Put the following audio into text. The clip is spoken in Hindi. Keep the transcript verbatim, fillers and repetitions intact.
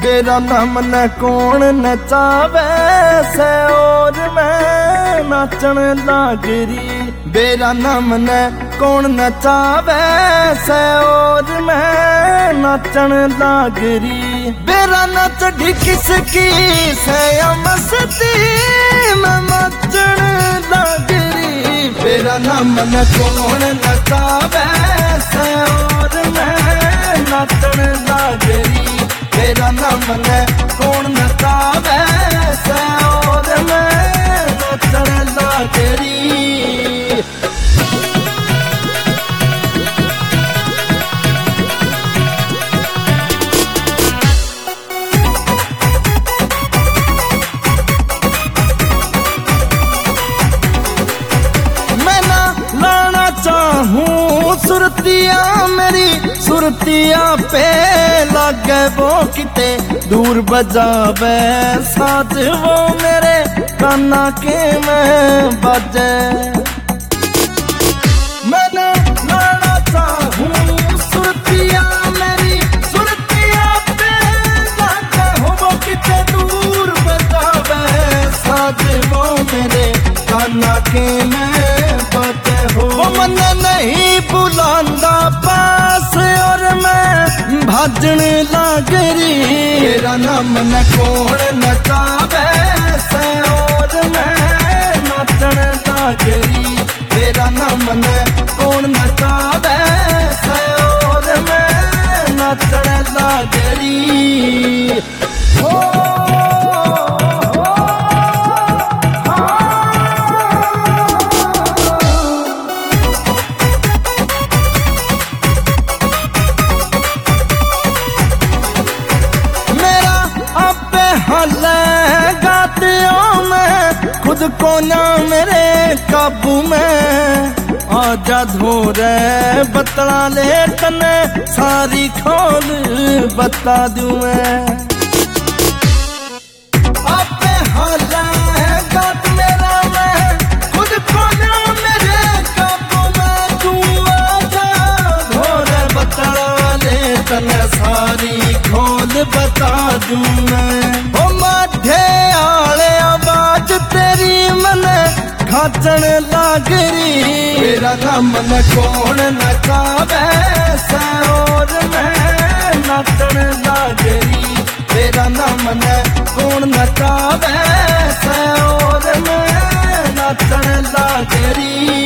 तेरा नाम न कौन नचावे से और मैं नाचन लागरी। बेरा नाम न कौन नचावे से और मैं नाचन लागरी। बेरा नच किसकी से मस्ती में नाचन लागरी। बेरा नाम न कौन नचावे से और मैं नाचन लागरी। तेरा नाम ने कौन नचावे से और मैं नाचन लागरी। मैं ना लाना चाहूं सुरतिया मेरी सुरतिया पे लागे वो किते दूर बजावे साथ वो मेरे काना के में बजे। मैंने लाना चाहूं सुरतिया मेरी सुरतिया पे लागे वो किते दूर बजावे साथ वो मेरे काना के में बजे हो। वो मन नहीं बुलांदा पास और मैं भाजन लागरी। तेरा नाम न कौन नचावे से और मैं नाचन लागरी। तेरा नाम न कौन नचावे से और मैं नाचन लागरी। हो खुद को ना मेरे काबू में आजा धोरे बतला ले तने सारी खोल बता दूं मैं। आपे हाला है गात मेरा मैं खुद को ना मेरे काबू में। तू आजा धोरे बतला ले तने सारी खोल बता दूं मैं। ओ माठे आले आवाज तेरी मन खाचन लागरी। तेरा नाम न कौन नचावे से और मैं नाचन लागरी। तेरा नाम न कौन नचावे से और मैं नाचन लागरी।